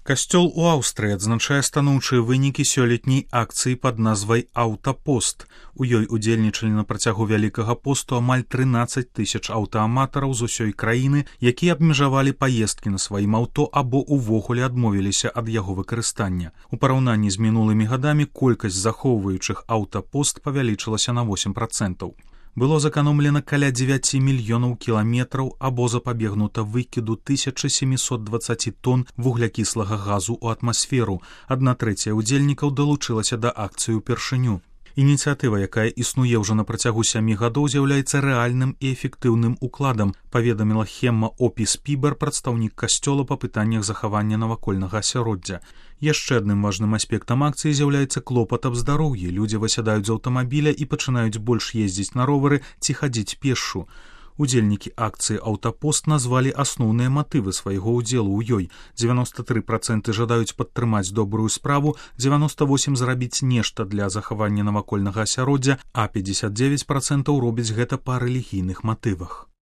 Касцёл у Аўстрыі адзначае станоўчыя вынікі сёлетняй акцыі пад назвай «Аўтапост». У ёй удзельнічалі на працягу Вялікага посту амаль 13 тысяч аўтааматараў з усёй краіны, якія абмежавалі паездкі на сваім аўто або ўвогуле адмовіліся ад яго выкарыстання. У параўнанні з мінулымі гадамі колькасць захоўваючых аўтапост павялічылася на 8%. Было заканомлена каля 9 мільёнаў кіламетраў або запабегнута выкіду 1720 тонн вуглякіслага газу ў атмасферу. 1/3 удзельнікаў далучылася да акцыі ўпершыню. Ініцыятыва, якая існуе ўжо на працягу 7 гадоў, з'яўляецца рэальным і эфектыўным укладам, паведаміла Хемма Опі-Спібер, прадстаўнік касцёла па пытаннях захавання навакольнага асяроддзя. Яшчэ адным важным аспектам акцыі з'яўляецца клопат аб здароўі. Людзі высядаюць з аўтамабіля і пачынаюць больш ездзіць на ровары ці хадзіць пешшу. Удзельнікі акцыі «Аўтапост» назвалі асноўныя матывы свайго ўдзелу ў ёй. 93% жадаюць падтрымаць добрую справу, 98% зрабіць нешта для захавання навакольнага асяроддзя, а 59% робяць гэта па рэлігійных матывах.